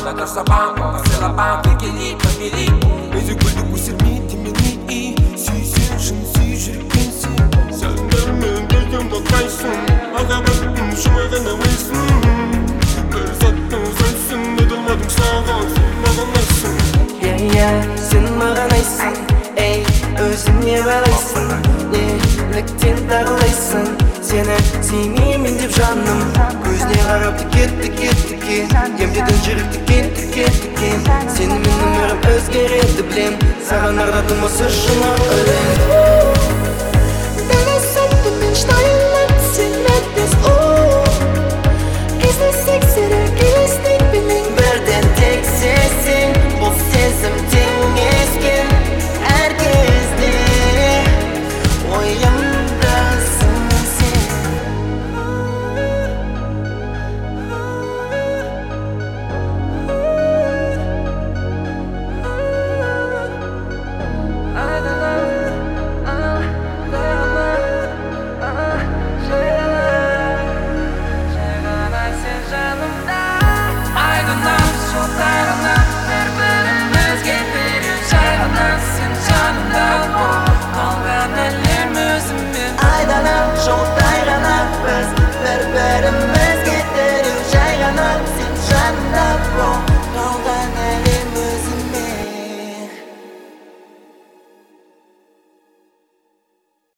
Жадар сабаң, басылапаң, текелей, табелей Өзі гүлді өсірмейді мені Сүйсен шын сүй жүрген сен Сәлдермен бөлген бақайсың Махаббаттың жұмайған әуейсің Бір заттың сәнсің Өділмадың саған, сен маған айсың Сен маған айсың Эй, өзіңе балайсың Неліктен тағылайсың Сені сүймеймін деп жаным Көзіне қарап тіке Емдедің жүректі кен Сені мен өмірім өзгереді білем Саған арнадым осы шын өлең Дәл осы сәтті мен шынайы